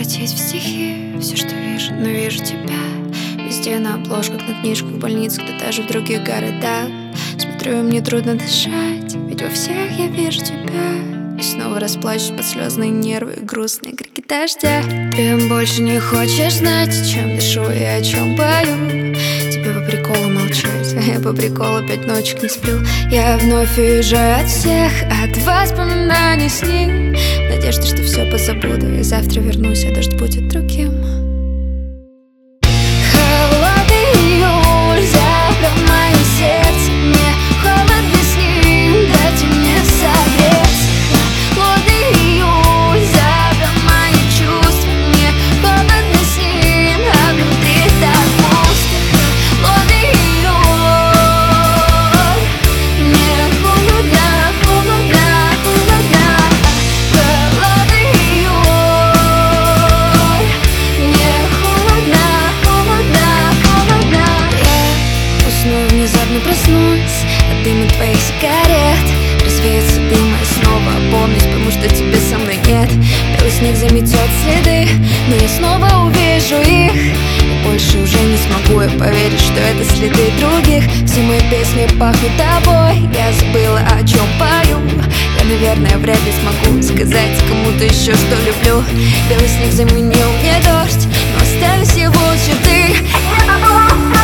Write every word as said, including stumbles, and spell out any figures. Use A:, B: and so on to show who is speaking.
A: превратить в стихи все, что вижу, но вижу тебя везде, на обложках, на книжках, в больницах, да даже в других городах. Смотрю, и мне трудно дышать, ведь во всех я вижу тебя. И снова расплачусь под слезные нервы и грустные крики дождя. Ты больше не хочешь знать, чем дышу и о чем пою. Тебе по приколу молчать, а я по приколу пять ночек не сплю. Я вновь уезжаю от всех, от воспоминаний с ним, в надежде, что все позабуду, и завтра вернусь, а дождь будет другим. Холодный июль запрет мое сердце, мне холодно с ним, дайте мне согреться. Холодный июль запрет мои чувства, мне холодно с ним, а внутри так пусто. Холодный июль, мне холодно, холодно, холодно. Холодный июль, мне холодно, холодно, холодно. Я усну и внезапно проснусь от дыма твоих сигарет. Развеется дым, и снова опомнюсь, потому что тебя со мной нет. Белый снег заметет следы, но я снова увижу их. И больше уже не смогу я поверить, что это следы других. Все мои песни пахнут тобой, я забыла, о чем пою. Я, наверное, вряд ли смогу сказать кому-то еще, что люблю. Белый снег заменил мне дождь, но остались его черты.